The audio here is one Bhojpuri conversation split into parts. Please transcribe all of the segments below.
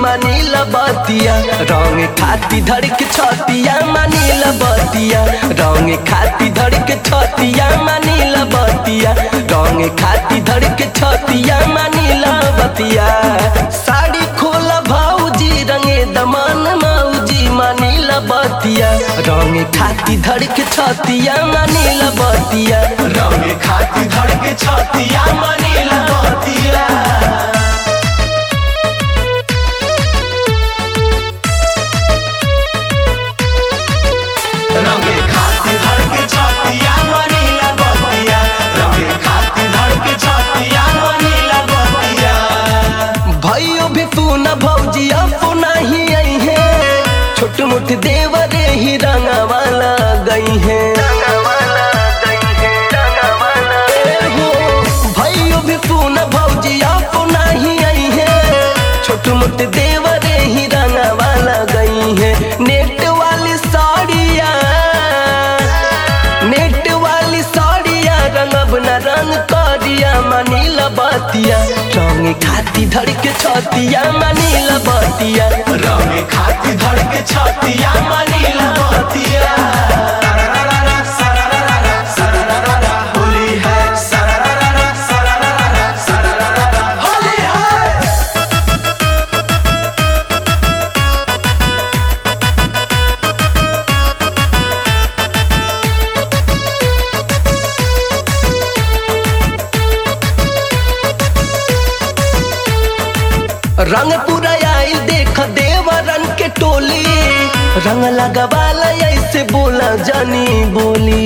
मानिल बतिया रंग खाती धड़ के छतिया मानिल बतिया रंग खाती धड़ के छतिया मानिल बतिया रंग खाती धड़ के छतिया मानिल बतिया साड़ी खोल भौजी रंगे दमन मौजी मानिल बतिया रंग खाती धड़ के छतिया मानिल बतिया रंग खाती धड़ के छतिया मानिल बतिया रंग खाती धड़ के छतिया मानिल बतिया रंग खाती धड़ के छतिया मानिल बतिया भाइयों भी फोन भौजी फोन ही आई है छोट मोट देवरे ही रंगवाला गई है भाइयों भी फोन भौजी फोन ही आई है छोट मोट देवरे ही रंगवाला गई है नेट रंगब न रंग करिया मानिल बतिया रंग खाती धड़ के छतिया मानिल बतिया रंग खाती धड़ के छतिया मानिल बतिया होली है होली है रंग पूरा आई देख देवरन के टोली रंग लगवाला ऐसे बोला जानी बोली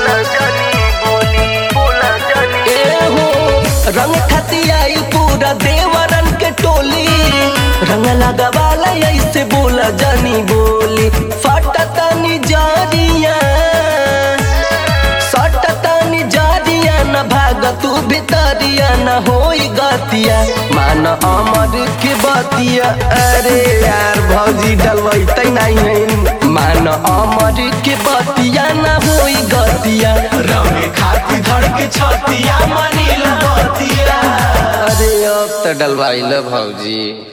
ए हो रंग खाती आई पूरा देवरन के टोली रंग लगवाला ऐसे बोला जानी बोली फटतनी जारिया सटतनी जारिया न भाग तू भितरिया न होई गतिया मान अमर के बतिया अरे यार भौजी डलवैते नहीं मान अमर के बतिया न होई गतिया रंग खाती धड़ के छतिया मानिल बतिया अरे अब तो डलवाइल भौजी।